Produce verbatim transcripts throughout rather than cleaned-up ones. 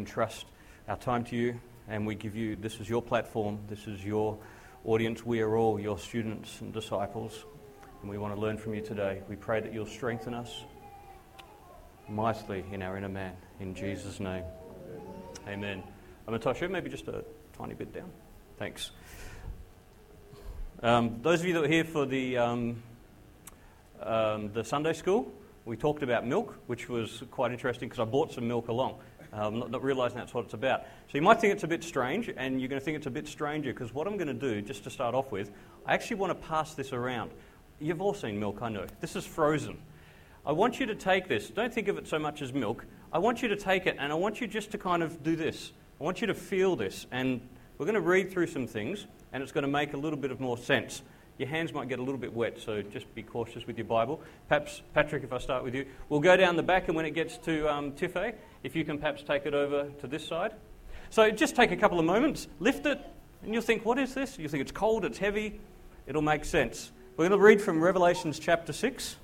entrust our time to you, and we give you, this is your platform, this is your audience. We are all your students and disciples, and we want to learn from you today. We pray that you'll strengthen us mightily in our inner man. In Jesus' name, amen. I'm Natasha, maybe just a tiny bit down. Thanks. Um, those of you that were here for the um, um, the Sunday school, we talked about milk, which was quite interesting because I bought some milk along, um, not, not realising that's what it's about. So you might think it's a bit strange, and you're going to think it's a bit stranger because what I'm going to do, just to start off with, I actually want to pass this around. You've all seen milk, I know. This is frozen. I want you to take this. Don't think of it so much as milk. I want you to take it, and I want you just to kind of do this. I want you to feel this, and we're going to read through some things, and it's going to make a little bit of more sense. Your hands might get a little bit wet, so just be cautious with your Bible. Perhaps, Patrick, if I start with you, we'll go down the back, and when it gets to um, Tiffany, if you can perhaps take it over to this side. So just take a couple of moments, lift it, and you'll think, what is this? You think it's cold, it's heavy. It'll make sense. We're going to read from Revelations chapter six.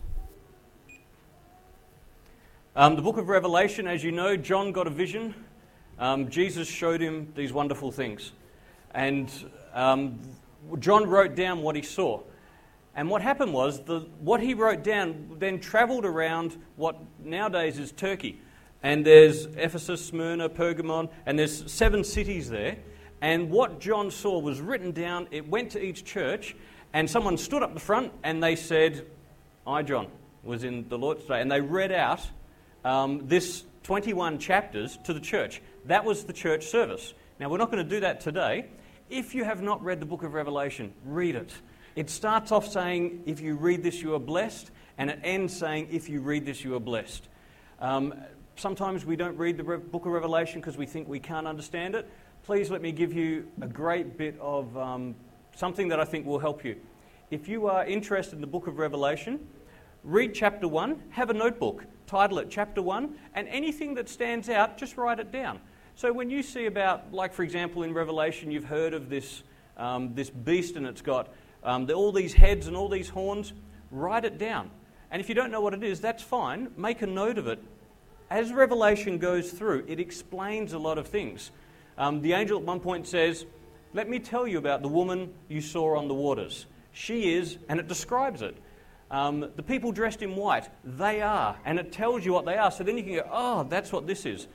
Um, the book of Revelation, as you know, John got a vision. Um, Jesus showed him these wonderful things. And um, John wrote down what he saw. And what happened was, the, what he wrote down then travelled around what nowadays is Turkey. And there's Ephesus, Smyrna, Pergamon, and there's seven cities there. And what John saw was written down. It went to each church, and someone stood up the front, and they said, I, John, was in the Lord's Day. And they read out um, this twenty-one chapters to the church. That was the church service. Now, we're not going to do that today. If you have not read the book of Revelation, read it. It starts off saying, if you read this, you are blessed, and it ends saying, if you read this, you are blessed. Um, sometimes we don't read the Re- book of Revelation because we think we can't understand it. Please let me give you a great bit of um, something that I think will help you. If you are interested in the book of Revelation, read chapter one, have a notebook, title it chapter one, and anything that stands out, just write it down. So when you see about, like for example in Revelation, you've heard of this um, this beast and it's got um, the, all these heads and all these horns, write it down. And if you don't know what it is, that's fine, make a note of it. As Revelation goes through, it explains a lot of things. Um, the angel at one point says, let me tell you about the woman you saw on the waters. She is, and it describes it. Um, the people dressed in white, they are, and it tells you what they are. So then you can go, oh, that's what this is.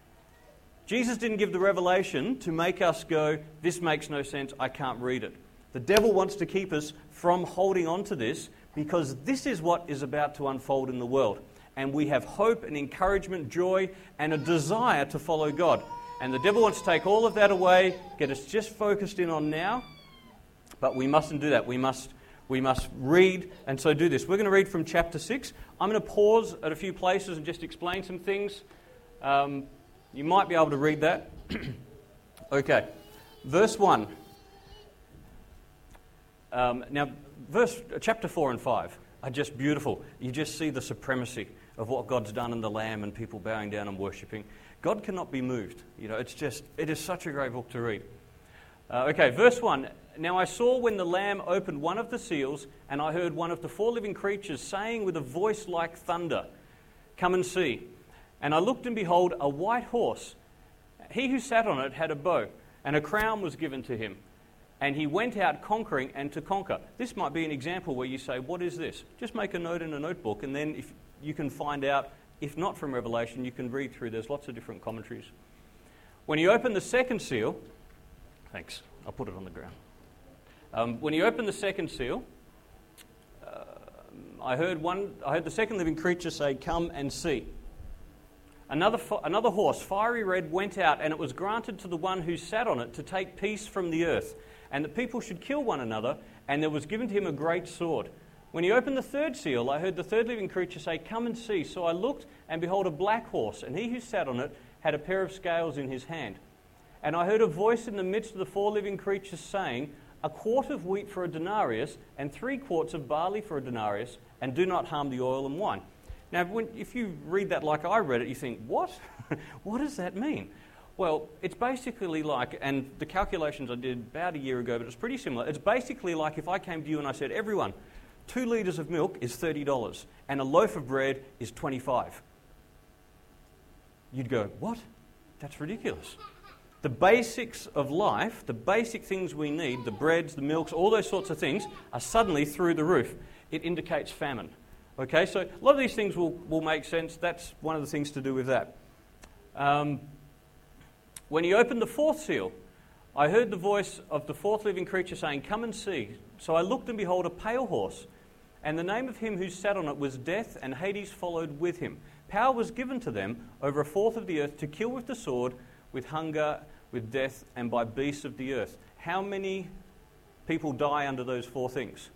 Jesus didn't give the revelation to make us go, this makes no sense, I can't read it. The devil wants to keep us from holding on to this because this is what is about to unfold in the world. And we have hope and encouragement, joy, and a desire to follow God. And the devil wants to take all of that away, get us just focused in on now, but we mustn't do that. We must We must read, and so do this. We're going to read from chapter six. I'm going to pause at a few places and just explain some things. Um, you might be able to read that. Okay, verse one. Um, now, verse chapter four and five are just beautiful. You just see the supremacy of what God's done in the Lamb and people bowing down and worshipping. God cannot be moved. You know, it's just, it is such a great book to read. Uh, okay, verse one. Now I saw when the Lamb opened one of the seals, and I heard one of the four living creatures saying with a voice like thunder, come and see. And I looked, and behold, a white horse. He who sat on it had a bow, and a crown was given to him. And he went out conquering and to conquer. This might be an example where you say, what is this? Just make a note in a notebook, and then if you can find out, if not from Revelation, you can read through. There's lots of different commentaries. When he opened the second seal, thanks, I'll put it on the ground. Um, when he opened the second seal, uh, I heard one. I heard the second living creature say, "Come and see." Another fo- another horse, fiery red, went out, and it was granted to the one who sat on it to take peace from the earth, and that people should kill one another. And there was given to him a great sword. When he opened the third seal, I heard the third living creature say, "Come and see." So I looked, and behold, a black horse, and he who sat on it had a pair of scales in his hand. And I heard a voice in the midst of the four living creatures saying, a quart of wheat for a denarius, and three quarts of barley for a denarius, and do not harm the oil and wine. Now, when, if you read that like I read it, you think, what? What does that mean? Well, it's basically like, and the calculations I did about a year ago, but it's pretty similar. It's basically like if I came to you and I said, everyone, two litres of milk is thirty dollars, and a loaf of bread is twenty-five dollars. You'd go, what? That's ridiculous. The basics of life, the basic things we need, the breads, the milks, all those sorts of things, are suddenly through the roof. It indicates famine. Okay, so a lot of these things will, will make sense. That's one of the things to do with that. Um, when he opened the fourth seal, I heard the voice of the fourth living creature saying, "Come and see." So I looked, and behold, a pale horse. And the name of him who sat on it was Death, and Hades followed with him. Power was given to them over a fourth of the earth to kill with the sword, with hunger, with death, and by beasts of the earth. How many people die under those four things?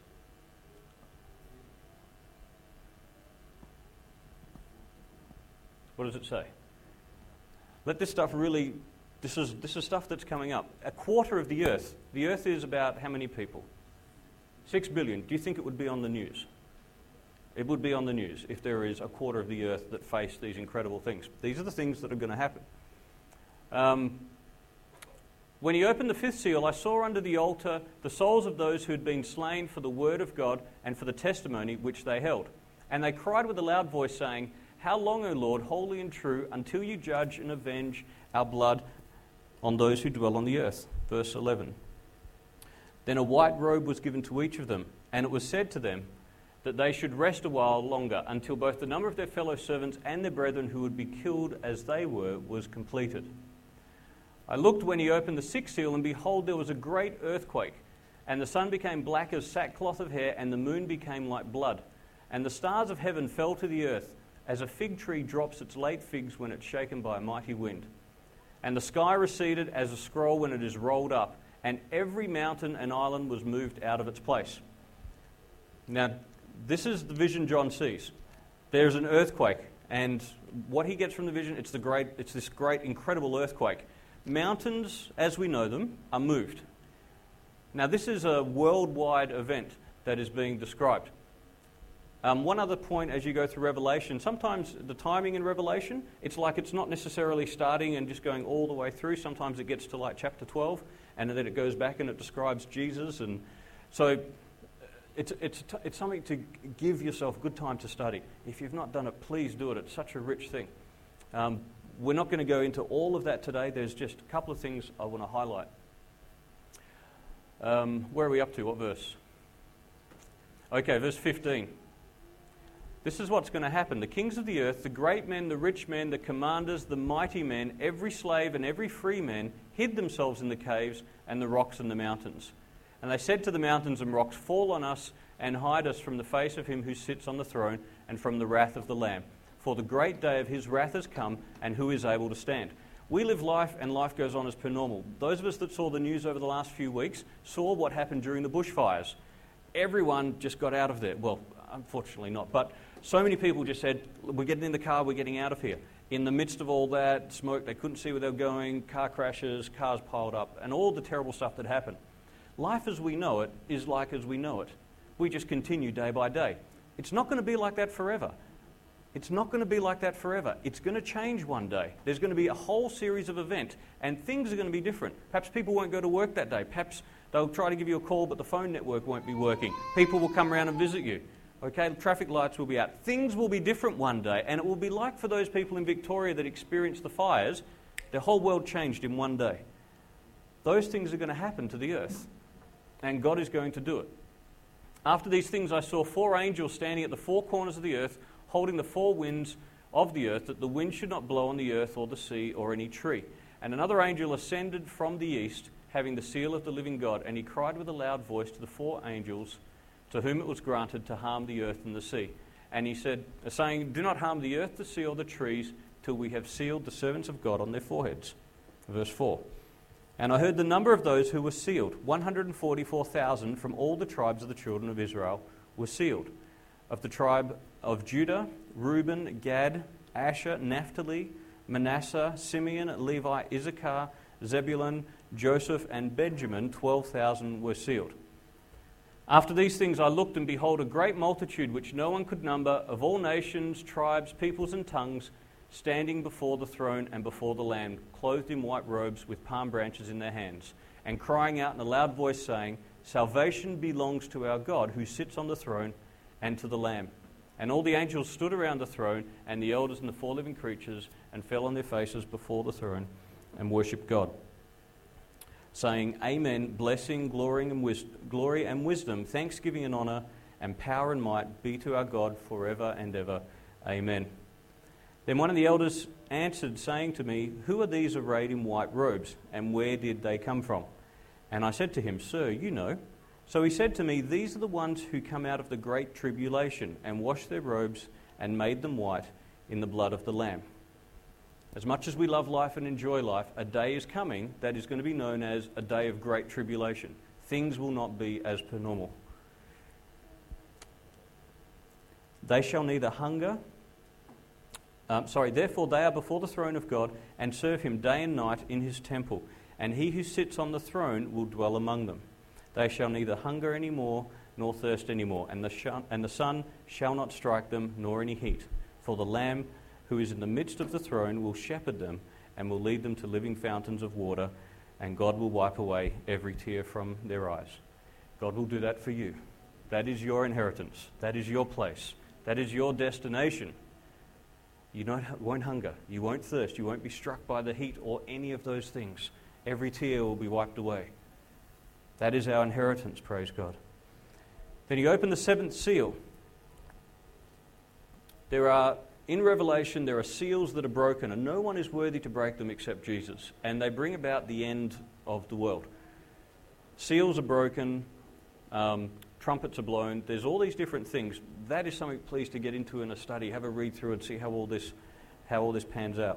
What does it say? Let this stuff really, this is this is stuff that's coming up. A quarter of the earth. The earth is about how many people? Six billion. Do you think it would be on the news? It would be on the news if there is a quarter of the earth that face these incredible things. These are the things that are going to happen. Um, when he opened the fifth seal, I saw under the altar the souls of those who had been slain for the word of God and for the testimony which they held. And they cried with a loud voice, saying, "How long, O Lord, holy and true, until you judge and avenge our blood on those who dwell on the earth?" Verse eleven. Then a white robe was given to each of them, and it was said to them that they should rest a while longer, until both the number of their fellow servants and their brethren who would be killed as they were was completed. I looked when he opened the sixth seal, and behold, there was a great earthquake, and the sun became black as sackcloth of hair, and the moon became like blood, and the stars of heaven fell to the earth, as a fig tree drops its late figs when it's shaken by a mighty wind. And the sky receded as a scroll when it is rolled up, and every mountain and island was moved out of its place. Now, this is the vision John sees. There's an earthquake, and what he gets from the vision, it's the great, it's this great, incredible earthquake. Mountains, as we know them, are moved. Now, this is a worldwide event that is being described. Um, one other point as you go through Revelation, sometimes the timing in Revelation, it's like it's not necessarily starting and just going all the way through. Sometimes it gets to like chapter twelve, and then it goes back and it describes Jesus. And so it's, it's, it's something to give yourself good time to study. If you've not done it, please do it. It's such a rich thing. Um, we're not going to go into all of that today. There's just a couple of things I want to highlight. Um, where are we up to? What verse? Okay, verse fifteen. This is what's going to happen. The kings of the earth, the great men, the rich men, the commanders, the mighty men, every slave and every free man hid themselves in the caves and the rocks and the mountains. And they said to the mountains and rocks, "Fall on us and hide us from the face of him who sits on the throne and from the wrath of the Lamb. For the great day of his wrath has come, and who is able to stand?" We live life, and life goes on as per normal. Those of us that saw the news over the last few weeks saw what happened during the bushfires. Everyone just got out of there. Well, unfortunately not, but so many people just said, "We're getting in the car, we're getting out of here." In the midst of all that smoke, they couldn't see where they were going, car crashes, cars piled up, and all the terrible stuff that happened. Life as we know it is like as we know it. We just continue day by day. It's not going to be like that forever. It's not going to be like that forever. It's going to change one day. There's going to be a whole series of events, and things are going to be different. Perhaps people won't go to work that day. Perhaps they'll try to give you a call, but the phone network won't be working. People will come around and visit you. Okay, the traffic lights will be out. Things will be different one day, and it will be like for those people in Victoria that experienced the fires, their whole world changed in one day. Those things are going to happen to the earth, and God is going to do it. After these things, I saw four angels standing at the four corners of the earth, holding the four winds of the earth, that the wind should not blow on the earth or the sea or any tree. And another angel ascended from the east, having the seal of the living God, and he cried with a loud voice to the four angels to whom it was granted to harm the earth and the sea. And he said, saying, "Do not harm the earth, the sea, or the trees, till we have sealed the servants of God on their foreheads." Verse four. And I heard the number of those who were sealed. one hundred forty-four thousand from all the tribes of the children of Israel were sealed. Of the tribe of Judah, Reuben, Gad, Asher, Naphtali, Manasseh, Simeon, Levi, Issachar, Zebulun, Joseph, and Benjamin, twelve thousand were sealed. After these things I looked, and behold, a great multitude which no one could number, of all nations, tribes, peoples, and tongues, standing before the throne and before the Lamb, clothed in white robes with palm branches in their hands, and crying out in a loud voice, saying, "Salvation belongs to our God who sits on the throne and to the Lamb." And all the angels stood around the throne, and the elders and the four living creatures, and fell on their faces before the throne and worshipped God, saying, Amen, blessing, glory and, wis- glory and wisdom, thanksgiving and honour, and power and might be to our God forever and ever. Amen. Then one of the elders answered, saying to me, Who are these arrayed in white robes, and where did they come from? And I said to him, Sir, you know. So he said to me, These are the ones who come out of the great tribulation, and washed their robes, and made them white in the blood of the Lamb. As much as we love life and enjoy life, a day is coming that is going to be known as a day of great tribulation. Things will not be as per normal. They shall neither hunger... Um, sorry, therefore they are before the throne of God, and serve him day and night in his temple, and he who sits on the throne will dwell among them. They shall neither hunger any more, nor thirst any more, and the, sh- and the sun shall not strike them, nor any heat. For the Lamb who is in the midst of the throne will shepherd them, and will lead them to living fountains of water, and God will wipe away every tear from their eyes. God will do that for you. That is your inheritance. That is your place. That is your destination. You don't, won't hunger, you won't thirst, you won't be struck by the heat or any of those things. Every tear will be wiped away. That is our inheritance, praise God. Then you open the seventh seal. There are, in Revelation, there are seals that are broken, and no one is worthy to break them except Jesus. And they bring about the end of the world. Seals are broken, um, trumpets are blown. There's all these different things. That is something, please, to get into in a study. Have a read through and see how all this, how all this pans out.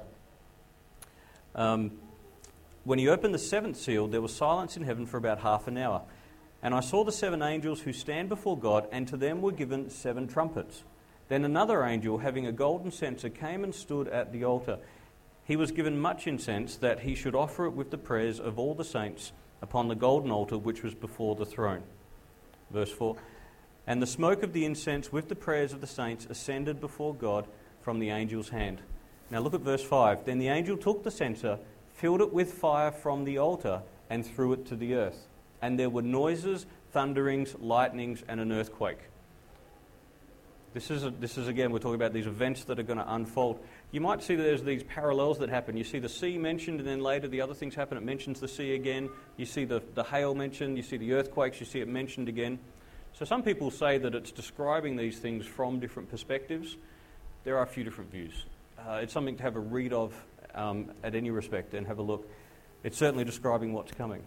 Um, when he opened the seventh seal, there was silence in heaven for about half an hour. And I saw the seven angels who stand before God, and to them were given seven trumpets. Then another angel, having a golden censer, came and stood at the altar. He was given much incense, that he should offer it with the prayers of all the saints upon the golden altar which was before the throne. Verse four. And the smoke of the incense with the prayers of the saints ascended before God from the angel's hand. Now look at verse five. Then the angel took the censer, filled it with fire from the altar, and threw it to the earth. And there were noises, thunderings, lightnings, and an earthquake. This is, a, this is again, we're talking about these events that are going to unfold. You might see that there's these parallels that happen. You see the sea mentioned, and then later the other things happen. It mentions the sea again. You see the, the hail mentioned. You see the earthquakes. You see it mentioned again. So some people say that it's describing these things from different perspectives. There are a few different views. Uh, it's something to have a read of um, at any respect and have a look. It's certainly describing what's coming.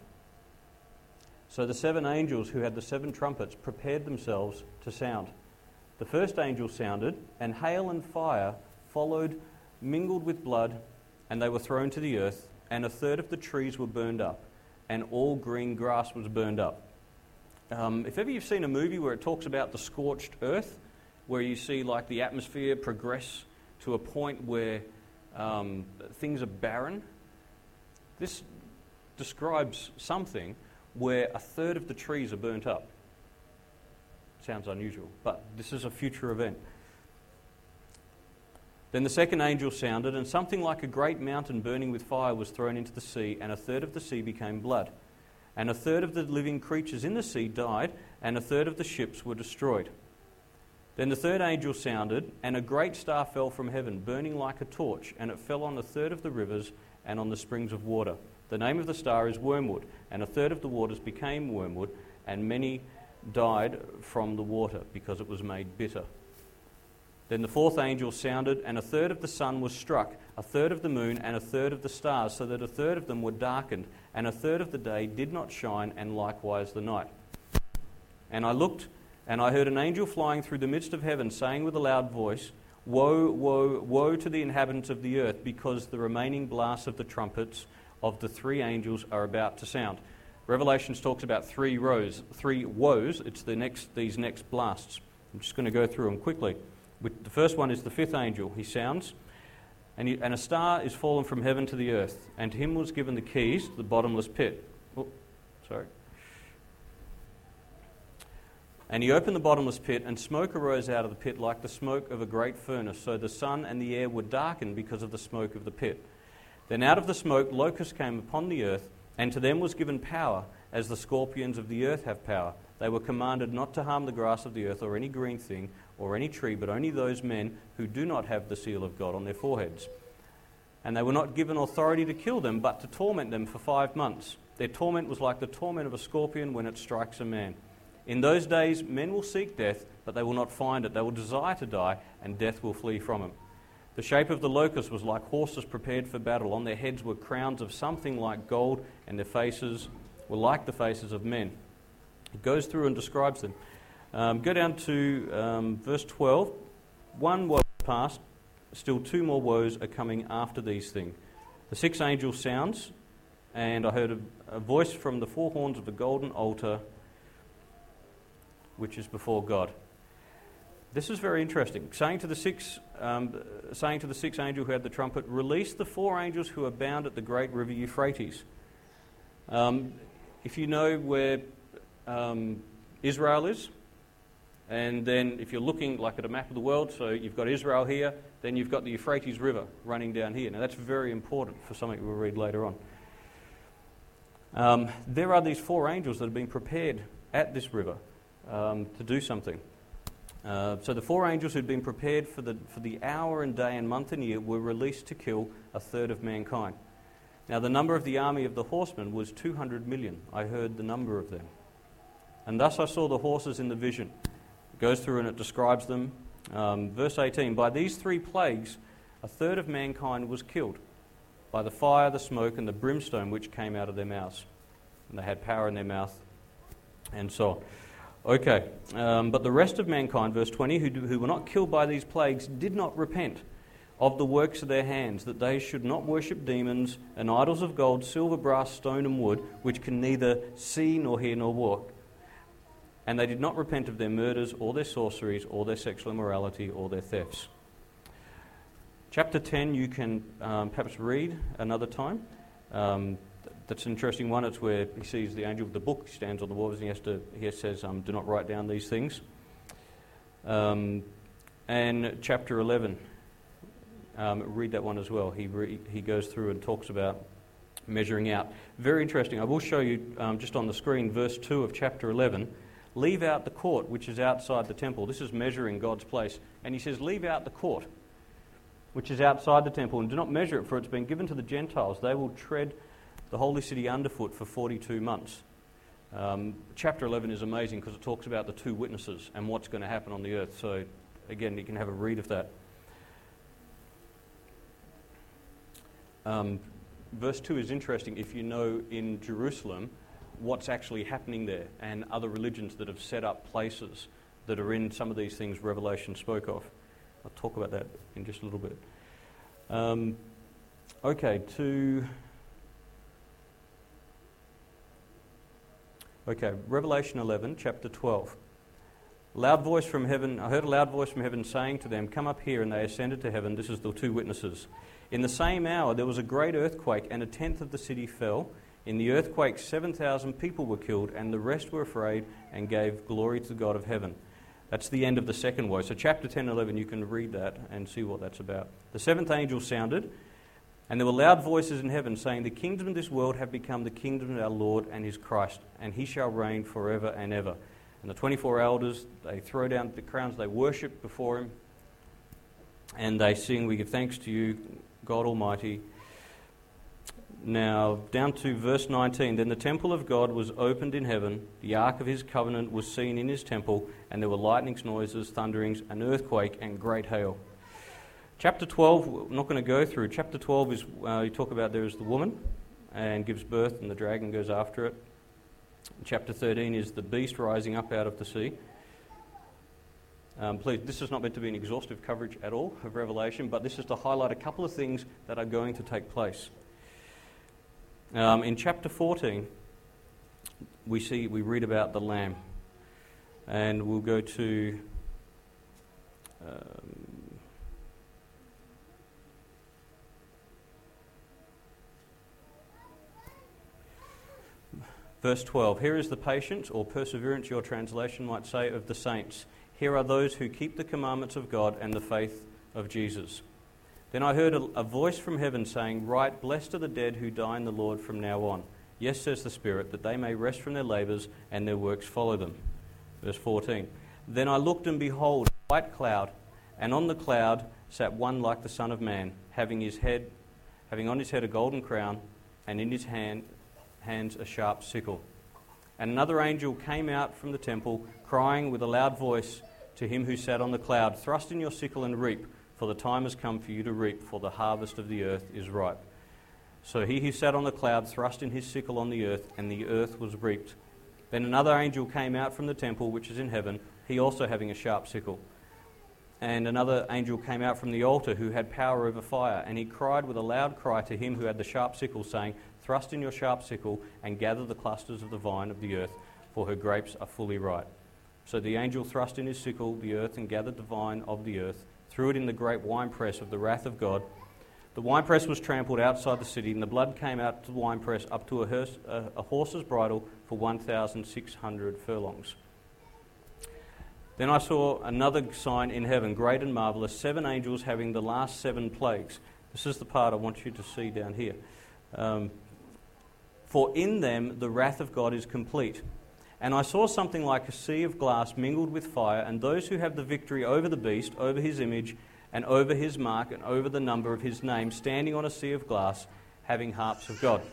So the seven angels who had the seven trumpets prepared themselves to sound. The first angel sounded, and hail and fire followed, mingled with blood, and they were thrown to the earth, and a third of the trees were burned up, and all green grass was burned up. Um, if ever you've seen a movie where it talks about the scorched earth, where you see like the atmosphere progress to a point where um, things are barren, this describes something where a third of the trees are burnt up. Sounds unusual, but this is a future event. Then the second angel sounded, and something like a great mountain burning with fire was thrown into the sea, and a third of the sea became blood. And a third of the living creatures in the sea died, and a third of the ships were destroyed. Then the third angel sounded, and a great star fell from heaven, burning like a torch, and it fell on a third of the rivers and on the springs of water. The name of the star is Wormwood, and a third of the waters became wormwood, and many died from the water because it was made bitter. Then the fourth angel sounded, and a third of the sun was struck, a third of the moon, and a third of the stars, so that a third of them were darkened, and a third of the day did not shine, and likewise the night. And I looked, and I heard an angel flying through the midst of heaven, saying with a loud voice, Woe, woe, woe to the inhabitants of the earth, because the remaining blasts of the trumpets of the three angels are about to sound. Revelations talks about three rows, three woes. It's the next these next blasts. I'm just going to go through them quickly. The first one is the fifth angel. He sounds, and, he, and a star is fallen from heaven to the earth, and to him was given the keys to the bottomless pit. Oh, sorry. And he opened the bottomless pit, and smoke arose out of the pit like the smoke of a great furnace, so the sun and the air were darkened because of the smoke of the pit. Then out of the smoke locusts came upon the earth, and to them was given power, as the scorpions of the earth have power. They were commanded not to harm the grass of the earth or any green thing, or any tree, but only those men who do not have the seal of God on their foreheads. And they were not given authority to kill them, but to torment them for five months. Their torment was like the torment of a scorpion when it strikes a man. In those days, men will seek death, but they will not find it. They will desire to die, and death will flee from them. The shape of the locust was like horses prepared for battle. On their heads were crowns of something like gold, and their faces were like the faces of men. It goes through and describes them. Um, go down to um, verse twelve. One woe passed, still two more woes are coming after these things. The sixth angel sounds, and I heard a, a voice from the four horns of the golden altar, which is before God. This is very interesting. Saying to the six, um, saying to the sixth angel who had the trumpet, "Release the four angels who are bound at the great river Euphrates." Um, if you know where um, Israel is, and then if you're looking like at a map of the world, so you've got Israel here, then you've got the Euphrates River running down here. Now that's very important for something we'll read later on. Um, there are these four angels that have been prepared at this river um, to do something. Uh, so the four angels who'd been prepared for the for the hour and day and month and year were released to kill a third of mankind. Now the number of the army of the horsemen was two hundred million. I heard the number of them. And thus I saw the horses in the vision. It goes through and it describes them. Um, verse eighteen, by these three plagues a third of mankind was killed, by the fire, the smoke, and the brimstone which came out of their mouths. And they had power in their mouth, and so on. Okay, um, but the rest of mankind, verse twenty, who, do, who were not killed by these plagues, did not repent of the works of their hands, that they should not worship demons and idols of gold, silver, brass, stone, and wood, which can neither see nor hear nor walk. And they did not repent of their murders, or their sorceries, or their sexual immorality, or their thefts. Chapter ten you can um, perhaps read another time. Um, That's an interesting one. It's where he sees the angel with the book, he stands on the walls, and he has to. He says, um, "Do not write down these things." Um, and chapter eleven, um, read that one as well. He re- he goes through and talks about measuring out. Very interesting. I will show you um, just on the screen, verse two of chapter eleven. Leave out the court which is outside the temple. This is measuring God's place, and he says, "Leave out the court which is outside the temple, and do not measure it, for it's been given to the Gentiles. They will tread the holy city underfoot for forty-two months. Um, chapter eleven is amazing because it talks about the two witnesses and what's going to happen on the earth. So, again, you can have a read of that. Um, verse two is interesting if you know in Jerusalem what's actually happening there and other religions that have set up places that are in some of these things Revelation spoke of. I'll talk about that in just a little bit. Um, okay, to... Okay, Revelation eleven, chapter twelve. Loud voice from heaven, I heard a loud voice from heaven saying to them, "Come up here," and they ascended to heaven. This is the two witnesses. In the same hour there was a great earthquake, and a tenth of the city fell. In the earthquake seven thousand people were killed, and the rest were afraid and gave glory to the God of heaven. That's the end of the second woe. So chapter ten and eleven, you can read that and see what that's about. The seventh angel sounded, and there were loud voices in heaven saying, "The kingdom of this world have become the kingdom of our Lord and his Christ, and he shall reign forever and ever." And the twenty-four elders, they throw down the crowns, they worship before him, and they sing, "We give thanks to you, God Almighty." Now, down to verse nineteen, then the temple of God was opened in heaven, the ark of his covenant was seen in his temple, and there were lightnings, noises, thunderings, an earthquake, and great hail. Chapter twelve, we're not going to go through. Chapter twelve is, uh, you talk about there is the woman and gives birth and the dragon goes after it. Chapter thirteen is the beast rising up out of the sea. Um, please, this is not meant to be an exhaustive coverage at all of Revelation, but this is to highlight a couple of things that are going to take place. Um, in chapter fourteen, we see, we read about the Lamb. And we'll go to... Um, Verse twelve, here is the patience, or perseverance, your translation might say, of the saints. Here are those who keep the commandments of God and the faith of Jesus. Then I heard a, a voice from heaven saying, "Write, blessed are the dead who die in the Lord from now on. Yes, says the Spirit, that they may rest from their labours and their works follow them." Verse fourteen, then I looked and behold, white cloud, and on the cloud sat one like the Son of Man, having his head, having on his head a golden crown, and in his hand, hands a sharp sickle. And another angel came out from the temple, crying with a loud voice to him who sat on the cloud, "Thrust in your sickle and reap, for the time has come for you to reap, for the harvest of the earth is ripe." So he who sat on the cloud thrust in his sickle on the earth, and the earth was reaped. Then another angel came out from the temple which is in heaven, he also having a sharp sickle. And another angel came out from the altar who had power over fire, and he cried with a loud cry to him who had the sharp sickle, saying, "Thrust in your sharp sickle and gather the clusters of the vine of the earth, for her grapes are fully ripe." So the angel thrust in his sickle the earth and gathered the vine of the earth, threw it in the great winepress of the wrath of God. The winepress was trampled outside the city, and the blood came out to the winepress up to a, hearse, a, a horse's bridle for one thousand six hundred furlongs. Then I saw another sign in heaven, great and marvellous, seven angels having the last seven plagues. This is the part I want you to see down here. Um, For in them the wrath of God is complete. And I saw something like a sea of glass mingled with fire, and those who have the victory over the beast, over his image, and over his mark, and over the number of his name, standing on a sea of glass, having harps of God.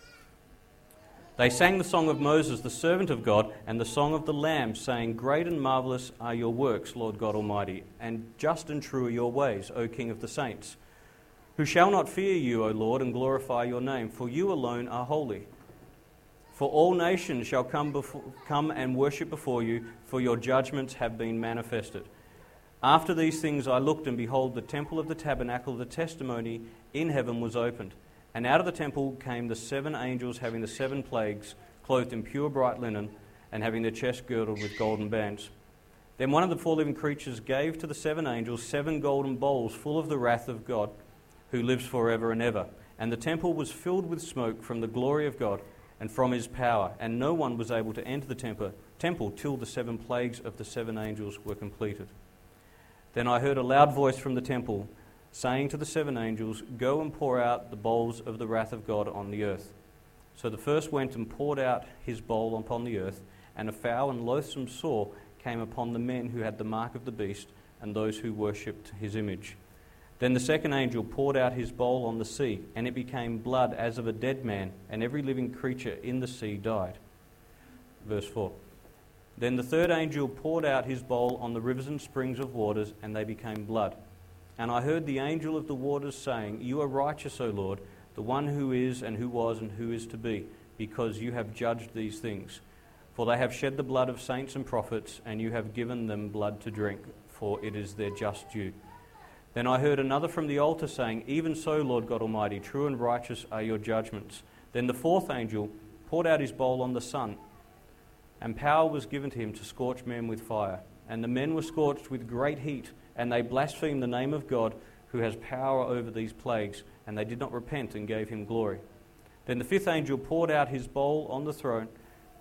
They sang the song of Moses, the servant of God, and the song of the Lamb, saying, "Great and marvellous are your works, Lord God Almighty, and just and true are your ways, O King of the saints. Who shall not fear you, O Lord, and glorify your name, for you alone are holy. For all nations shall come, before, come and worship before you, for your judgments have been manifested." After these things I looked, and behold, the temple of the tabernacle of the testimony in heaven was opened. And out of the temple came the seven angels having the seven plagues, clothed in pure bright linen, and having their chests girdled with golden bands. Then one of the four living creatures gave to the seven angels seven golden bowls full of the wrath of God, who lives forever and ever. And the temple was filled with smoke from the glory of God and from his power, and no one was able to enter the temple, temple till the seven plagues of the seven angels were completed. Then I heard a loud voice from the temple, saying to the seven angels, "Go and pour out the bowls of the wrath of God on the earth." So the first went and poured out his bowl upon the earth, and a foul and loathsome sore came upon the men who had the mark of the beast and those who worshipped his image. Then the second angel poured out his bowl on the sea, and it became blood as of a dead man, and every living creature in the sea died. Verse four. Then the third angel poured out his bowl on the rivers and springs of waters, and they became blood. And I heard the angel of the waters saying, "You are righteous, O Lord, the one who is and who was and who is to be, because you have judged these things. For they have shed the blood of saints and prophets, and you have given them blood to drink, for it is their just due." Then I heard another from the altar saying, "Even so, Lord God Almighty, true and righteous are your judgments." Then the fourth angel poured out his bowl on the sun, and power was given to him to scorch men with fire. And the men were scorched with great heat, and they blasphemed the name of God, who has power over these plagues, and they did not repent and gave him glory. Then the fifth angel poured out his bowl on the throne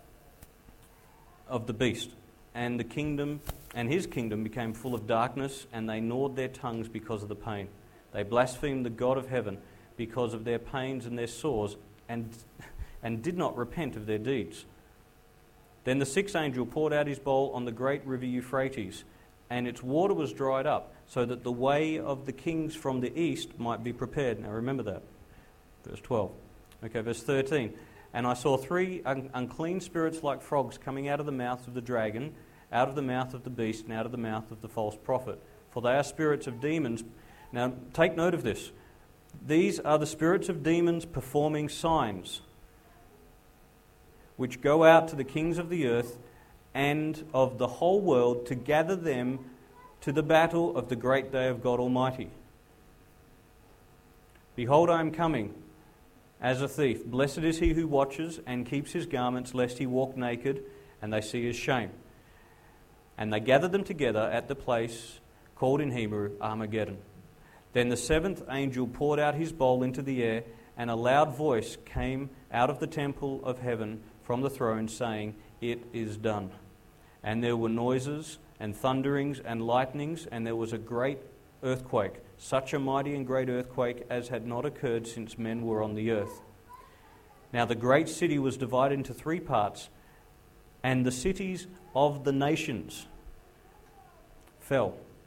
of the beast, and the kingdom and his kingdom became full of darkness, and they gnawed their tongues because of the pain. They blasphemed the God of heaven because of their pains and their sores, and and did not repent of their deeds. Then the sixth angel poured out his bowl on the great river Euphrates, and its water was dried up, so that the way of the kings from the east might be prepared. Now remember that. Verse twelve. Okay, verse thirteen. And I saw three un- unclean spirits like frogs coming out of the mouth of the dragon, out of the mouth of the beast, and out of the mouth of the false prophet. For they are spirits of demons. Now take note of this. These are the spirits of demons performing signs, which go out to the kings of the earth and of the whole world to gather them to the battle of the great day of God Almighty. Behold, I am coming as a thief. Blessed is he who watches and keeps his garments, lest he walk naked and they see his shame. And they gathered them together at the place called in Hebrew Armageddon. Then the seventh angel poured out his bowl into the air, and a loud voice came out of the temple of heaven from the throne, saying, "It is done." And there were noises and thunderings and lightnings, and there was a great earthquake, such a mighty and great earthquake as had not occurred since men were on the earth. Now the great city was divided into three parts, and the cities of the nations fell.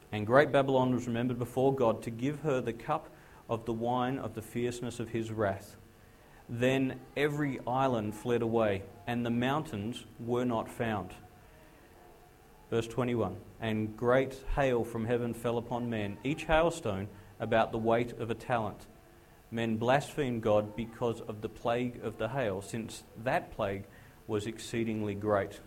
And great Babylon was remembered before God to give her the cup of the wine of the fierceness of his wrath. Then every island fled away, and the mountains were not found. Verse twenty-one, and great hail from heaven fell upon men, each hailstone about the weight of a talent. Men blasphemed God because of the plague of the hail, since that plague was exceedingly great.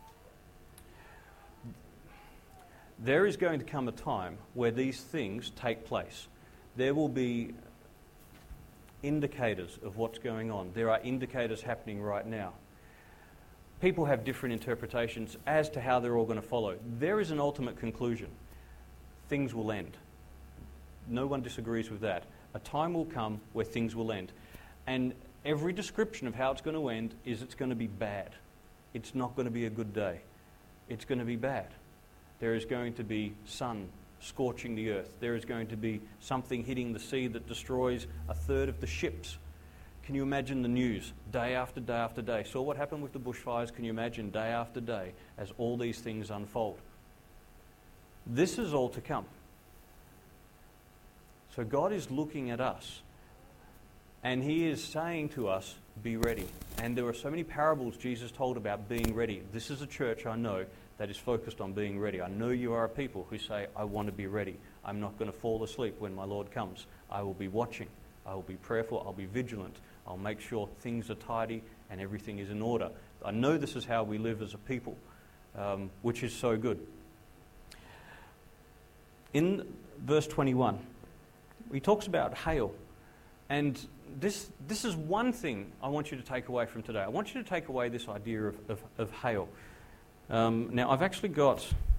There is going to come a time where these things take place. There will be indicators of what's going on. There are indicators happening right now. People have different interpretations as to how they're all going to follow. There is an ultimate conclusion. Things will end. No one disagrees with that. A time will come where things will end. And every description of how it's going to end is it's going to be bad. It's not going to be a good day. It's going to be bad. There is going to be sun scorching the earth. There is going to be something hitting the sea that destroys a third of the ships. Can you imagine the news day after day after day? Saw what happened with the bushfires? Can you imagine day after day as all these things unfold? This is all to come. So God is looking at us and he is saying to us, be ready. And there are so many parables Jesus told about being ready. This is a church I know that is focused on being ready. I know you are a people who say, I want to be ready. I'm not going to fall asleep when my Lord comes. I will be watching. I will be prayerful. I'll be vigilant. I'll make sure things are tidy and everything is in order. I know this is how we live as a people, um, which is so good. In verse twenty-one, he talks about hail. And this this is one thing I want you to take away from today. I want you to take away this idea of, of, of hail. Um, now, I've actually got...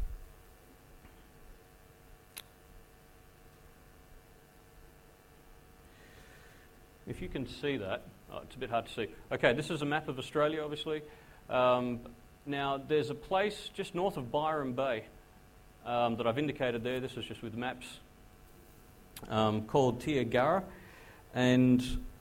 If you can see that, oh, it's a bit hard to see. Okay, this is a map of Australia, obviously. Um, now, there's a place just north of Byron Bay um, that I've indicated there. This is just with maps, um, called Tiagara. And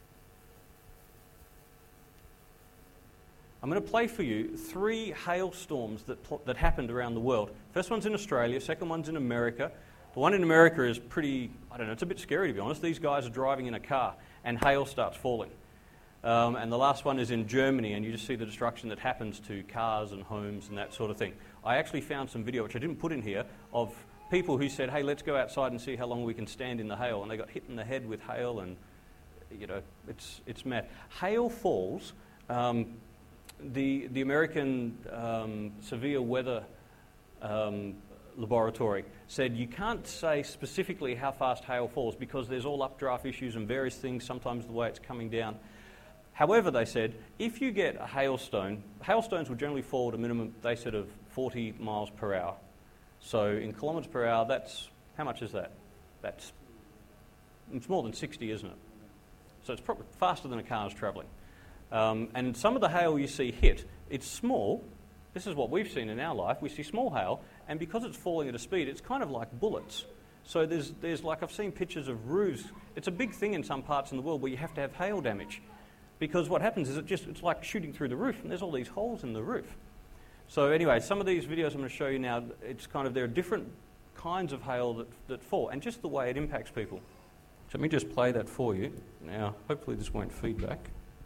I'm going to play for you three hailstorms that pl- that happened around the world. First one's in Australia, second one's in America. The one in America is pretty, I don't know, it's a bit scary to be honest. These guys are driving in a car and hail starts falling. Um, and the last one is in Germany, and you just see the destruction that happens to cars and homes and that sort of thing. I actually found some video, which I didn't put in here, of people who said, hey, let's go outside and see how long we can stand in the hail. And they got hit in the head with hail, and, you know, it's it's mad. Hail falls... Um, The the American um, Severe Weather um, Laboratory said you can't say specifically how fast hail falls because there's all updraft issues and various things, sometimes the way it's coming down. However, they said, if you get a hailstone, hailstones will generally fall at a minimum, they said, of forty miles per hour. So in kilometres per hour, that's, how much is that? That's, it's more than sixty, isn't it? So it's probably faster than a car is travelling. Um, and some of the hail you see hit, it's small. This is what we've seen in our life. We see small hail, and because it's falling at a speed, it's kind of like bullets. So there's, there's like, I've seen pictures of roofs. It's a big thing in some parts in the world where you have to have hail damage. Because what happens is it just, it's like shooting through the roof, and there's all these holes in the roof. So anyway, some of these videos I'm going to show you now, it's kind of, there are different kinds of hail that, that fall, and just the way it impacts people. So let me just play that for you. Now, hopefully this won't feedback.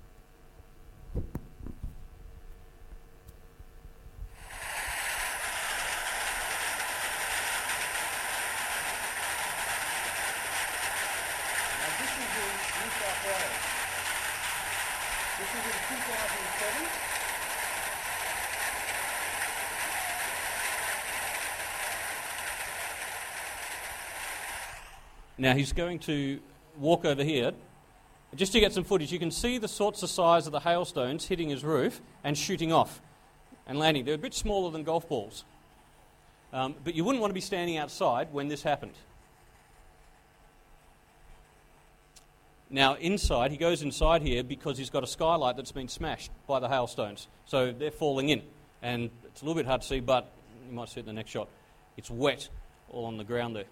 Now he's going to walk over here, just to get some footage. You can see the sorts of size of the hailstones hitting his roof and shooting off and landing. They're a bit smaller than golf balls. Um, but you wouldn't want to be standing outside when this happened. Now inside, he goes inside here because he's got a skylight that's been smashed by the hailstones. So they're falling in. And it's a little bit hard to see, but you might see it in the next shot. It's wet all on the ground there.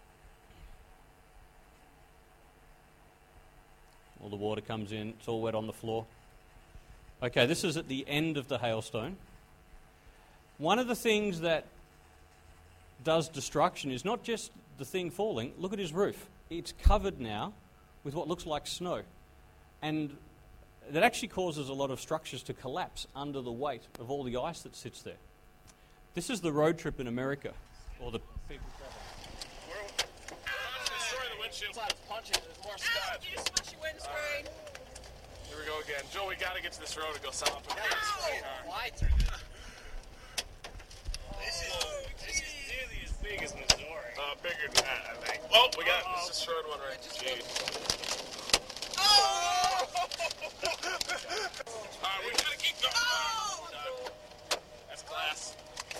All the water comes in, it's all wet on the floor. Okay, this is at the end of the hailstone. One of the things that does destruction is not just the thing falling. Look at his roof. It's covered now with what looks like snow. And that actually causes a lot of structures to collapse under the weight of all the ice that sits there. This is the road trip in America, or the people traveling. We're destroying the windshield. It's punching. There's more stuff. You just smash your windscreen. Here we go again. Joe, we got to get to this road and go south. Why? This is, this is nearly as big as Missouri. Uh, bigger than that, I think. Oh, we got oh, this destroyed one right. Jeez. Oh! Alright, we gotta keep going. Oh! That's glass.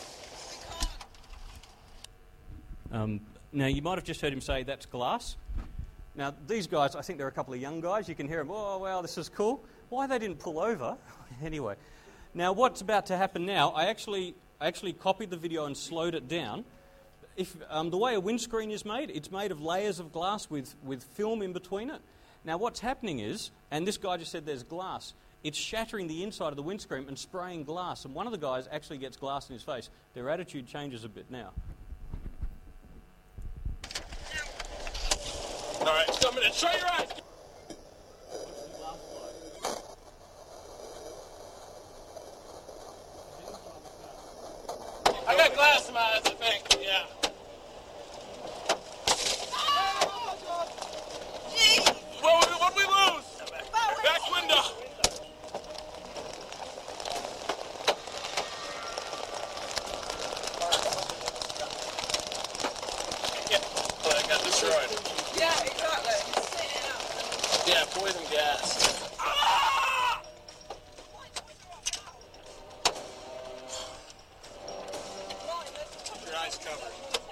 Um, now, you might have just heard him say that's glass. Now, these guys, I think they're a couple of young guys. You can hear them, oh, wow, this is cool. Why they didn't pull over? Anyway. Now, what's about to happen now, I actually I actually copied the video and slowed it down. If um, the way a windscreen is made, it's made of layers of glass with, with film in between it. Now, what's happening is, and this guy just said there's glass, it's shattering the inside of the windscreen and spraying glass. And one of the guys actually gets glass in his face. Their attitude changes a bit now. All right, coming in. Shut your eyes. I got glass in my eyes, I think. Yeah. What did we lose? Back window. Yeah, oh, I got destroyed. Yeah, exactly. Yeah, poison gas. Ah! Your eyes covered.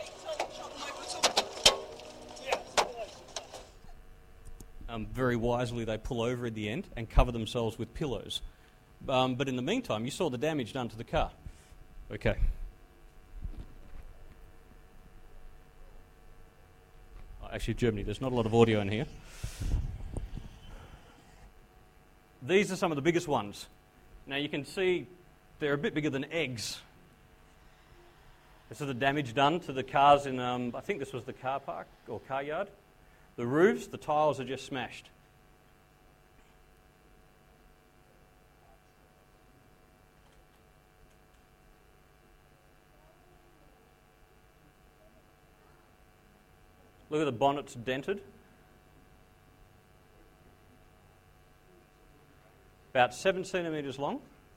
Um, very wisely, they pull over at the end and cover themselves with pillows. Um, but in the meantime, you saw the damage done to the car. Okay. Oh, actually, Germany, there's not a lot of audio in here. These are some of the biggest ones. Now, you can see they're a bit bigger than eggs. This is the damage done to the cars in, um, I think this was the car park or car yard. The roofs, the tiles are just smashed. Look at the bonnets dented. About seven centimetres long.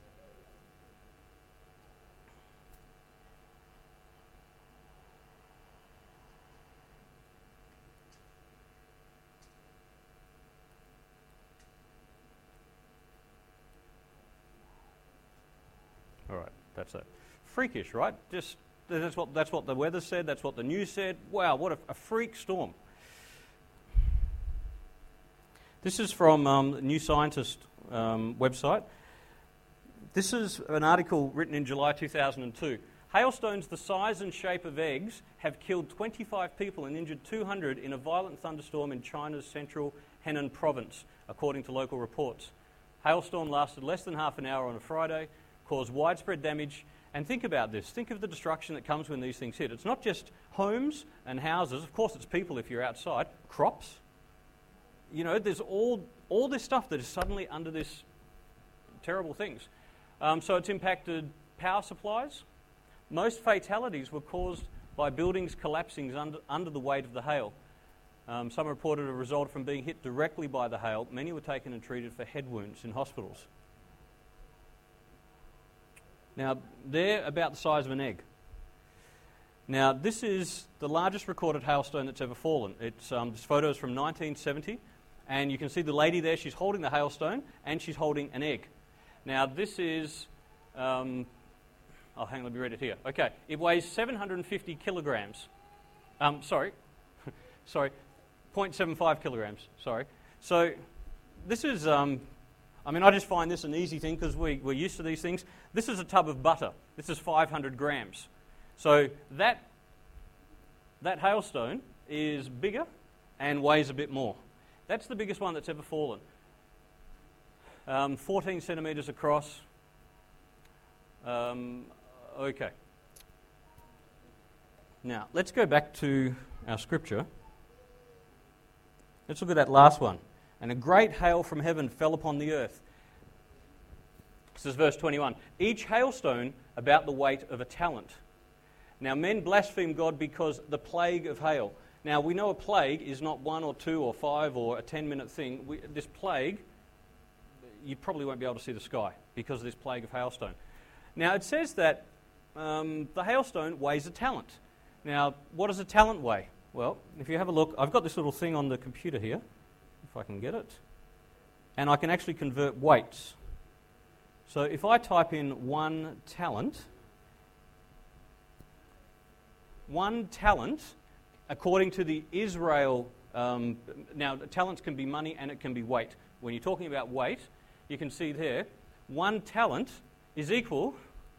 All right, that's it. Freakish, right? Just that's what that's what the weather said. That's what the news said. Wow, what a, a freak storm! This is from um, New Scientist um, website. This is an article written in July two thousand two. Hailstones the size and shape of eggs have killed twenty-five people and injured two hundred in a violent thunderstorm in China's central Henan province, according to local reports. Hailstorm lasted less than half an hour on a Friday, caused widespread damage, and think about this. Think of the destruction that comes when these things hit. It's not just homes and houses. Of course, it's people if you're outside. Crops. You know, there's all all this stuff that is suddenly under this terrible things. Um, so it's impacted power supplies. Most fatalities were caused by buildings collapsing under, under the weight of the hail. Um, some reported a result from being hit directly by the hail. Many were taken and treated for head wounds in hospitals. Now, they're about the size of an egg. Now, this is the largest recorded hailstone that's ever fallen. It's um, this photo is from nineteen seventy, and you can see the lady there. She's holding the hailstone, and she's holding an egg. Now, this is... Um, oh, hang on, let me read it here. Okay, it weighs seven hundred fifty kilograms. Um, sorry, sorry, zero point seven five kilograms, sorry. So, this is... Um, I mean, I just find this an easy thing because we, we're used to these things. This is a tub of butter. This is five hundred grams. So that, that hailstone is bigger and weighs a bit more. That's the biggest one that's ever fallen. Um, fourteen centimetres across. Um, okay. Now, let's go back to our scripture. Let's look at that last one. And a great hail from heaven fell upon the earth. This is verse twenty-one. Each hailstone about the weight of a talent. Now, men blaspheme God because the plague of hail. Now, we know a plague is not one or two or five or a ten-minute thing. We, this plague, you probably won't be able to see the sky because of this plague of hailstone. Now, it says that um, the hailstone weighs a talent. Now, what does a talent weigh? Well, if you have a look, I've got this little thing on the computer here, if I can get it, and I can actually convert weights. So if I type in one talent, one talent, according to the Israel, um, now talents can be money and it can be weight. When you're talking about weight, you can see there, one talent is equal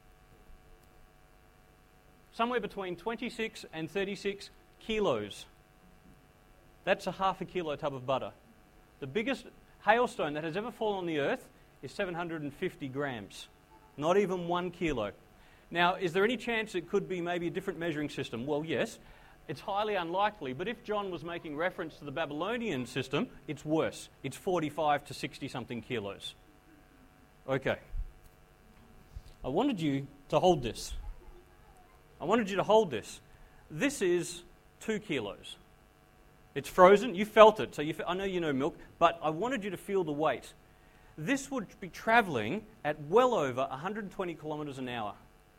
somewhere between twenty-six and thirty-six kilos. That's a half a kilo tub of butter. The biggest hailstone that has ever fallen on the earth is seven hundred fifty grams, not even one kilo. Now, is there any chance it could be maybe a different measuring system? Well, yes. It's highly unlikely, but if John was making reference to the Babylonian system, it's worse. It's forty-five to sixty something kilos. Okay. I wanted you to hold this. I wanted you to hold this. This is two kilos. It's frozen. You felt it. So you, I know you know milk, but I wanted you to feel the weight. This would be travelling at well over one hundred twenty kilometres an hour.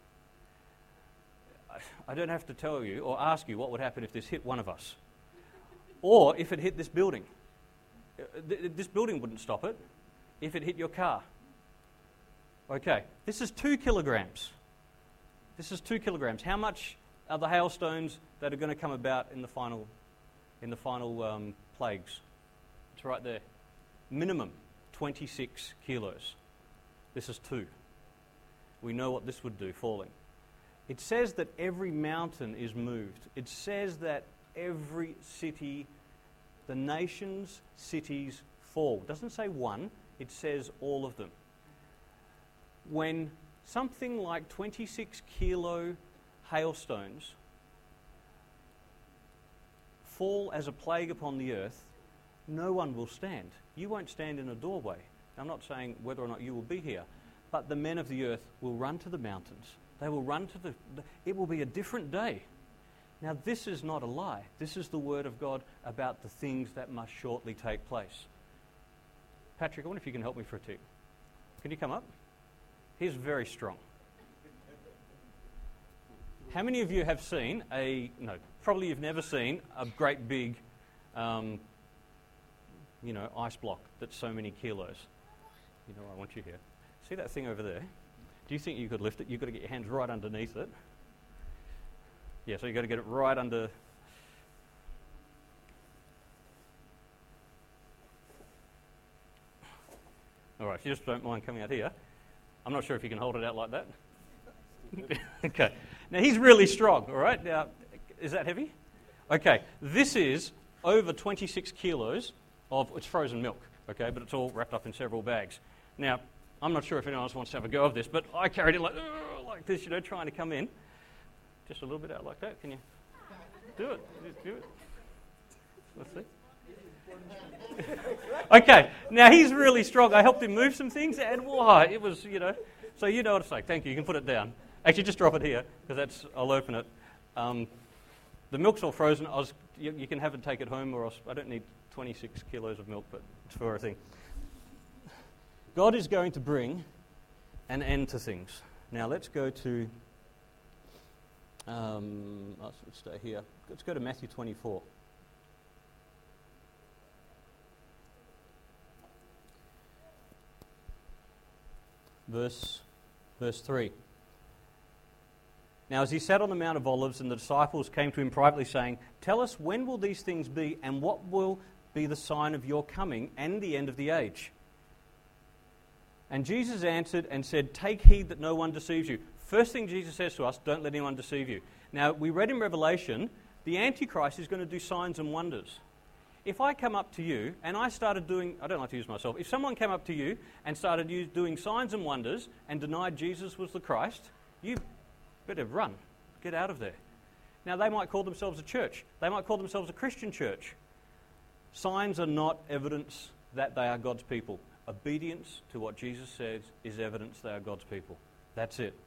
I don't have to tell you or ask you what would happen if this hit one of us. Or if it hit this building. This building wouldn't stop it if it hit your car. Okay, this is two kilograms. This is two kilograms. How much are the hailstones that are going to come about in the final, in the final um, plagues? It's right there. Minimum twenty-six kilos. This is two. We know what this would do falling. It says that every mountain is moved. It says that every city, the nations, cities fall. It doesn't say one, it says all of them. When something like twenty-six kilo hailstones fall as a plague upon the earth, no one will stand. You won't stand in a doorway. I'm not saying whether or not you will be here, but the men of the earth will run to the mountains. They will run to the... It will be a different day. Now, this is not a lie. This is the word of God about the things that must shortly take place. Patrick, I wonder if you can help me for a tick. Can you come up? He's very strong. How many of you have seen a... No, probably you've never seen a great big, um, you know, ice block that's so many kilos. You know, I want you here. See that thing over there? Do you think you could lift it? You've got to get your hands right underneath it. Yeah, so you've got to get it right under... All right, if you just don't mind coming out here. I'm not sure if you can hold it out like that. Okay. Now, he's really strong, all right? Now, is that heavy? Okay. This is over twenty-six kilos of... It's frozen milk, okay? But it's all wrapped up in several bags. Now... I'm not sure if anyone else wants to have a go of this, but I carried it like, like this, you know, trying to come in. Just a little bit out like that. Can you do it? Just do it. Let's see. Okay, now he's really strong. I helped him move some things, and wow, it was, you know. So you know what to say. Thank you. You can put it down. Actually, just drop it here, because that's. I'll open it. Um, the milk's all frozen. I was, you, you can have it, take it home, or else I don't need twenty-six kilos of milk, but it's for a thing. God is going to bring an end to things. Now let's go to, um, let's stay here. Let's go to Matthew twenty-four. Verse, verse three. Now as he sat on the Mount of Olives, and the disciples came to him privately, saying, "Tell us, when will these things be, and what will be the sign of your coming and the end of the age?" And Jesus answered and said, "Take heed that no one deceives you." First thing Jesus says to us, don't let anyone deceive you. Now, we read in Revelation, the Antichrist is going to do signs and wonders. If I come up to you and I started doing, I don't like to use myself, if someone came up to you and started use, doing signs and wonders and denied Jesus was the Christ, you better run. Get out of there. Now, they might call themselves a church. They might call themselves a Christian church. Signs are not evidence that they are God's people. Obedience to what Jesus says is evidence they are God's people. That's it.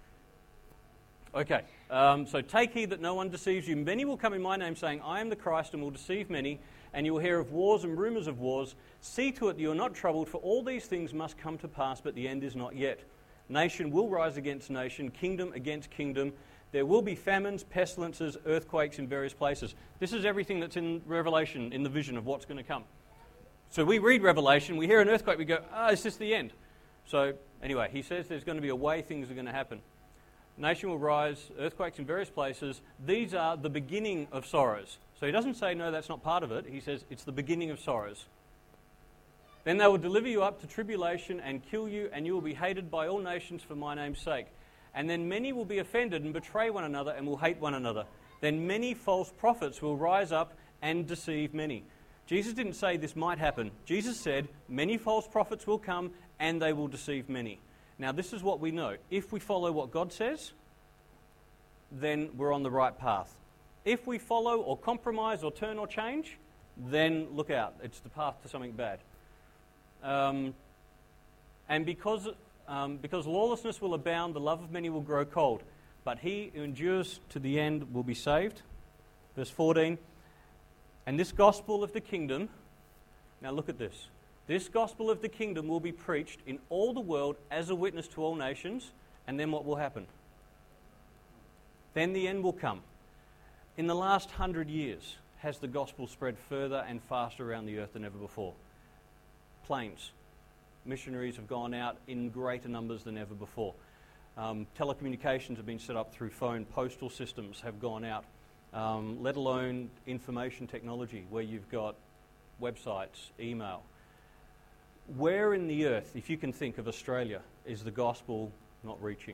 Okay, um, so take heed that no one deceives you. Many will come in my name saying, I am the Christ, and will deceive many. And you will hear of wars and rumours of wars. See to it that you are not troubled, for all these things must come to pass, but the end is not yet. Nation will rise against nation, kingdom against kingdom. There will be famines, pestilences, earthquakes in various places. This is everything that's in Revelation, in the vision of what's going to come. So we read Revelation, we hear an earthquake, we go, ah, oh, is this the end? So anyway, he says there's going to be a way things are going to happen. Nation will rise, earthquakes in various places. These are the beginning of sorrows. So he doesn't say, no, that's not part of it. He says it's the beginning of sorrows. Then they will deliver you up to tribulation and kill you, and you will be hated by all nations for my name's sake. And then many will be offended and betray one another and will hate one another. Then many false prophets will rise up and deceive many. Jesus didn't say this might happen. Jesus said many false prophets will come and they will deceive many. Now, this is what we know. If we follow what God says, then we're on the right path. If we follow or compromise or turn or change, then look out. It's the path to something bad. Um, and because, um, because lawlessness will abound, the love of many will grow cold. But he who endures to the end will be saved. Verse fourteen. And this gospel of the kingdom, now look at this. This gospel of the kingdom will be preached in all the world as a witness to all nations, and then what will happen? Then the end will come. In the last hundred years, has the gospel spread further and faster around the earth than ever before? Planes. Missionaries have gone out in greater numbers than ever before. Um, telecommunications have been set up through phone. Postal systems have gone out, um, let alone information technology, where you've got websites, email. Where in the earth, if you can think of Australia, is the gospel not reaching?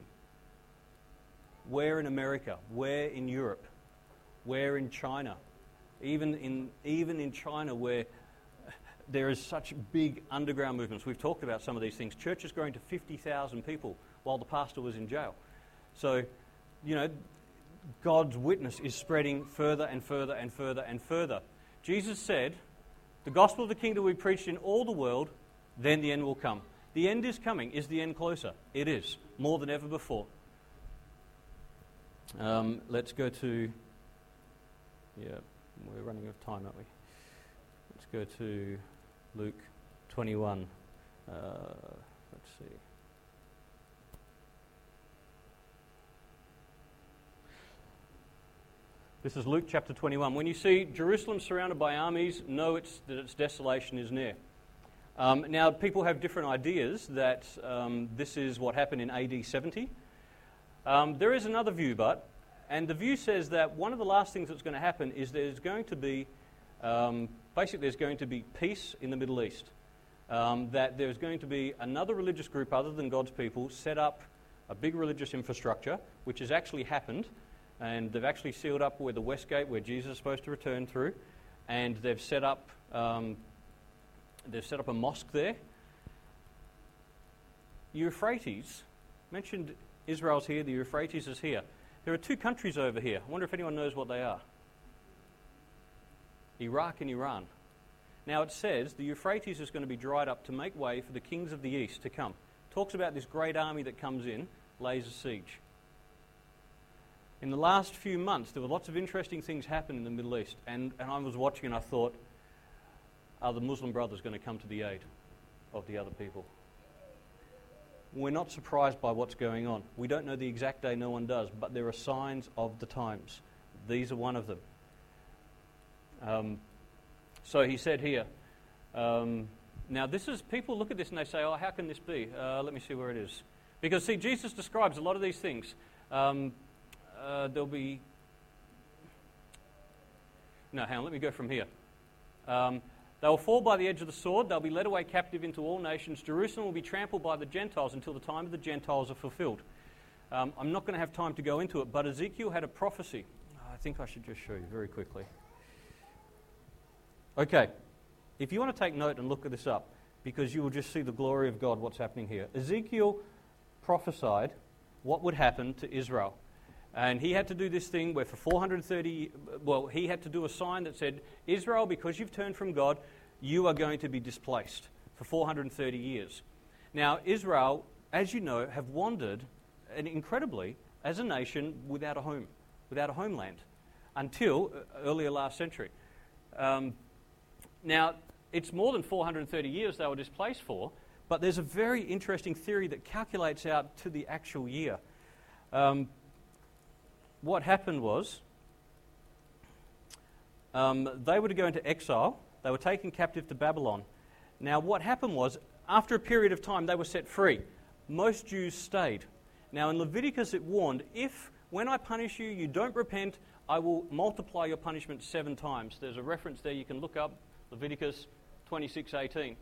Where in America? Where in Europe? Where in China? Even in even in China, where there is such big underground movements. We've talked about some of these things. Churches growing to fifty thousand people while the pastor was in jail. So, you know, God's witness is spreading further and further and further and further. Jesus said, the gospel of the kingdom will be preached in all the world, then the end will come. The end is coming. Is the end closer? It is, more than ever before. Um, let's go to, yeah, we're running out of time, aren't we? Let's go to Luke twenty-one. Uh, let's see. This is Luke chapter twenty-one. When you see Jerusalem surrounded by armies, know it's, that its desolation is near. Um, now, people have different ideas that um, this is what happened in A D seventy. Um, there is another view, but, and the view says that one of the last things that's going to happen is there's going to be, um, basically there's going to be peace in the Middle East. Um, that there's going to be another religious group other than God's people set up a big religious infrastructure, which has actually happened, and they've actually sealed up where the West Gate, where Jesus is supposed to return through, and they've set up um, they've set up a mosque there. Euphrates, mentioned Israel's here, the Euphrates is here. There are two countries over here. I wonder if anyone knows what they are. Iraq and Iran. Now it says the Euphrates is going to be dried up to make way for the kings of the east to come. Talks about this great army that comes in, lays a siege. In the last few months, there were lots of interesting things happen in the Middle East, and, and I was watching and I thought, are the Muslim brothers going to come to the aid of the other people? We're not surprised by what's going on. We don't know the exact day, no one does, but there are signs of the times. These are one of them. Um, so he said here, um, now this is, people look at this and they say, oh, how can this be? Uh, let me see where it is. Because, see, Jesus describes a lot of these things. Um, uh, there'll be... No, hang on, let me go from here. Um, They will fall by the edge of the sword. They'll be led away captive into all nations. Jerusalem will be trampled by the Gentiles until the time of the Gentiles are fulfilled. Um, I'm not going to have time to go into it, but Ezekiel had a prophecy. I think I should just show you very quickly. Okay, if you want to take note and look at this up, because you will just see the glory of God, what's happening here. Ezekiel prophesied what would happen to Israel. And he had to do this thing where for four hundred thirty, well, he had to do a sign that said, Israel, because you've turned from God, you are going to be displaced for four hundred thirty years. Now, Israel, as you know, have wandered, and incredibly, as a nation without a home, without a homeland, until earlier last century. Um, now, it's more than four hundred thirty years they were displaced for, but there's a very interesting theory that calculates out to the actual year. Um, what happened was, um, they were to go into exile. They were taken captive to Babylon. Now, what happened was, after a period of time, they were set free. Most Jews stayed. Now, in Leviticus, it warned, if, when I punish you, you don't repent, I will multiply your punishment seven times. There's a reference there you can look up, Leviticus twenty-six eighteen.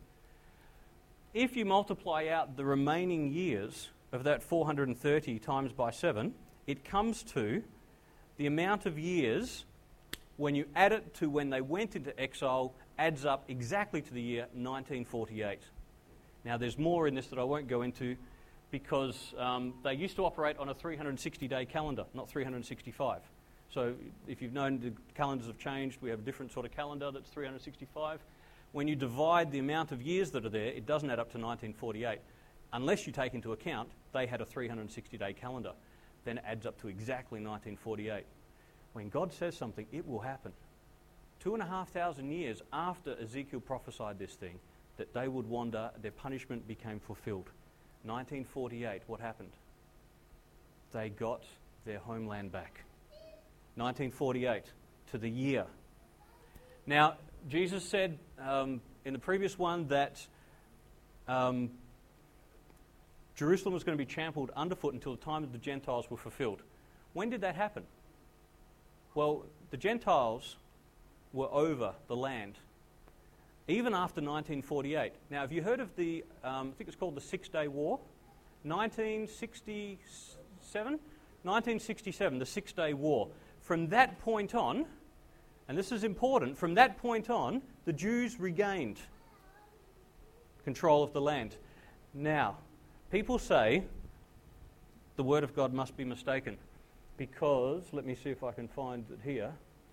If you multiply out the remaining years of that four hundred thirty times by seven, it comes to the amount of years, when you add it to when they went into exile, adds up exactly to the year nineteen forty-eight. Now, there's more in this that I won't go into, because um, they used to operate on a three hundred sixty day calendar, not three hundred sixty-five. So if you've known the calendars have changed, we have a different sort of calendar that's three hundred sixty-five. When you divide the amount of years that are there, it doesn't add up to nineteen forty-eight. Unless you take into account they had a three hundred sixty day calendar. Then it adds up to exactly nineteen forty-eight. When God says something, it will happen. Two and a half thousand years after Ezekiel prophesied this thing, that they would wander, their punishment became fulfilled. nineteen forty-eight, what happened? They got their homeland back. nineteen forty-eight, to the year. Now, Jesus said um, in the previous one that um, Jerusalem was going to be trampled underfoot until the time of the Gentiles were fulfilled. When did that happen? Well, the Gentiles were over the land even after nineteen forty-eight. Now, have you heard of the, um, I think it's called the Six-Day War? nineteen sixty-seven? nineteen sixty-seven, the Six-Day War. From that point on, and this is important, from that point on, the Jews regained control of the land. Now, people say the Word of God must be mistaken because, let me see if I can find it here.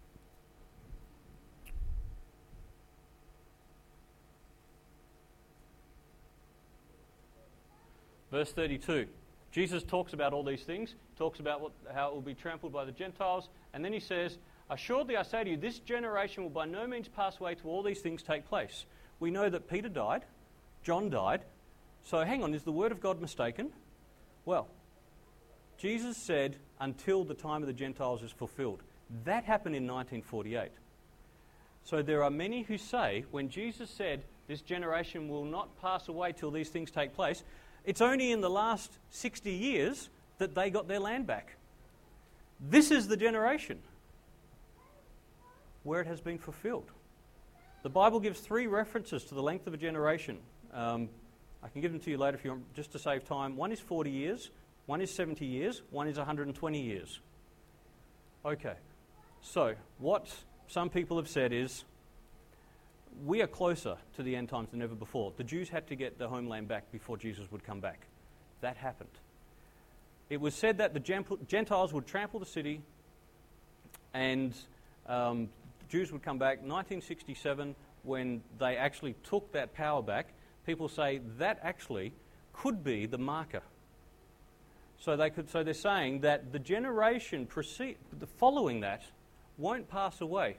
Verse thirty-two. Jesus talks about all these things, talks about what, how it will be trampled by the Gentiles, and then he says, assuredly I say to you, this generation will by no means pass away till all these things take place. We know that Peter died, John died, so hang on, is the Word of God mistaken? Well, Jesus said, until the time of the Gentiles is fulfilled. That happened in nineteen forty-eight. So there are many who say, when Jesus said, this generation will not pass away till these things take place, it's only in the last sixty years that they got their land back. This is the generation where it has been fulfilled. The Bible gives three references to the length of a generation. Um, I can give them to you later if you want, just to save time. One is forty years, one is seventy years, one is one hundred twenty years. Okay, so what some people have said is, we are closer to the end times than ever before. The Jews had to get their homeland back before Jesus would come back. That happened. It was said that the Gentiles would trample the city and um, the Jews would come back. nineteen sixty-seven, when they actually took that power back, people say that actually could be the marker. So they could. So they're saying that the generation precede, following that won't pass away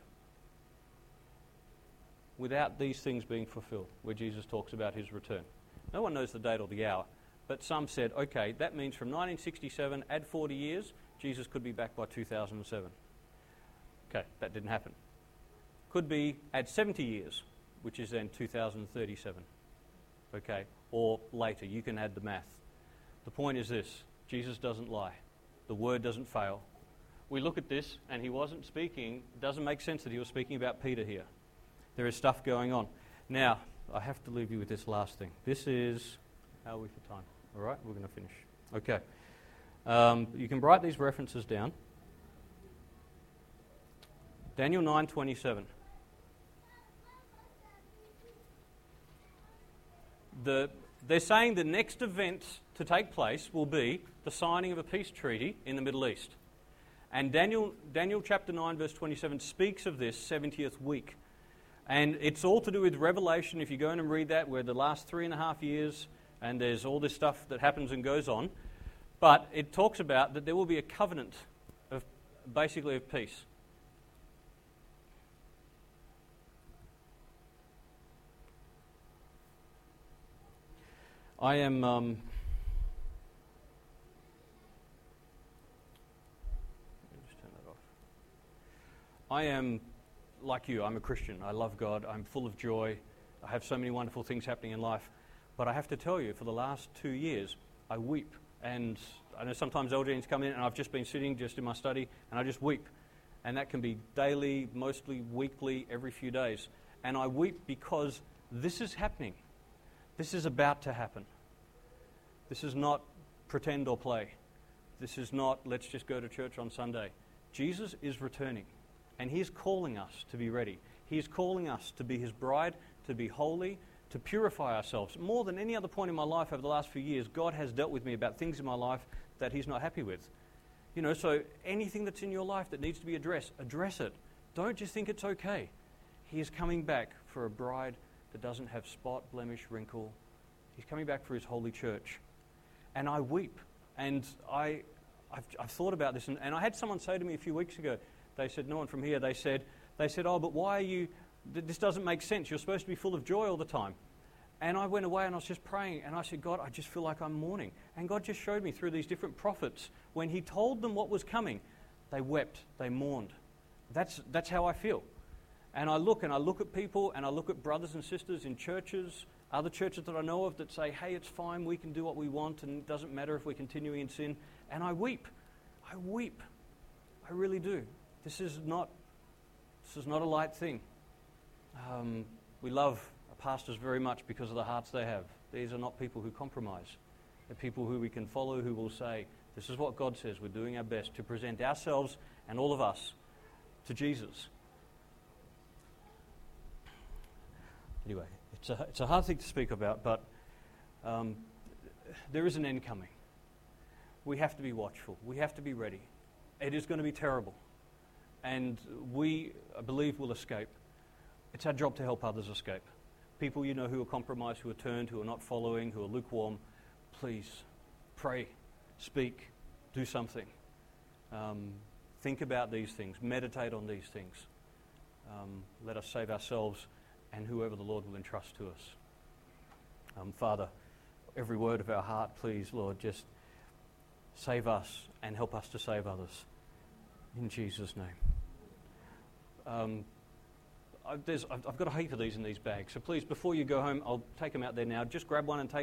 without these things being fulfilled, where Jesus talks about his return. No one knows the date or the hour, but some said, okay, that means from nineteen sixty-seven, add forty years, Jesus could be back by two thousand seven. Okay, that didn't happen. Could be add seventy years, which is then two thousand thirty-seven. Okay, or later, you can add the math. The point is this, Jesus doesn't lie. The word doesn't fail. We look at this, and he wasn't speaking, it doesn't make sense that he was speaking about Peter here. There is stuff going on. Now, I have to leave you with this last thing. This is, how are we for time? All right, we're going to finish. Okay. Um, you can write these references down. Daniel nine twenty-seven. The, they're saying the next event to take place will be the signing of a peace treaty in the Middle East. And Daniel, Daniel chapter nine, verse twenty-seven speaks of this seventieth week. And it's all to do with Revelation. If you go in and read that, where the last three and a half years, and there's all this stuff that happens and goes on. But it talks about that there will be a covenant of basically of peace. I am... Um, I am like you. I'm a Christian. I love God. I'm full of joy. I have so many wonderful things happening in life. But I have to tell you, for the last two years, I weep. And I know sometimes L G's come in and I've just been sitting just in my study and I just weep. And that can be daily, mostly weekly, every few days. And I weep because this is happening. This is about to happen. This is not pretend or play. This is not let's just go to church on Sunday. Jesus is returning. And He is calling us to be ready. He is calling us to be His bride, to be holy, to purify ourselves. More than any other point in my life over the last few years, God has dealt with me about things in my life that He's not happy with. You know, so anything that's in your life that needs to be addressed, address it. Don't just think it's okay. He is coming back for a bride that doesn't have spot, blemish, wrinkle. He's coming back for His holy church. And I weep. And I, I've, I've thought about this. And, and I had someone say to me a few weeks ago, they said, no one from here, they said, they said, oh, but why are you, this doesn't make sense. You're supposed to be full of joy all the time. And I went away and I was just praying and I said, God, I just feel like I'm mourning. And God just showed me through these different prophets, when He told them what was coming, they wept, they mourned. That's, that's how I feel. And I look and I look at people and I look at brothers and sisters in churches, other churches that I know of that say, hey, it's fine, we can do what we want and it doesn't matter if we're continuing in sin. And I weep. I weep. I really do. This is not, this is not a light thing. Um, we love our pastors very much because of the hearts they have. These are not people who compromise. They're people who we can follow, who will say, this is what God says. We're doing our best to present ourselves and all of us to Jesus. Anyway, it's a, it's a hard thing to speak about, but um, there is an end coming. We have to be watchful. We have to be ready. It is going to be terrible. And we, I believe, will escape. It's our job to help others escape. People you know who are compromised, who are turned, who are not following, who are lukewarm, please pray, speak, do something. Um, think about these things. Meditate on these things. Um, let us save ourselves and whoever the Lord will entrust to us. Um, Father, every word of our heart, please, Lord, just save us and help us to save others. In Jesus' name. Um, I, there's, I've, I've got a heap of these in these bags, so please, before you go home, I'll take them out there now. Just grab one and take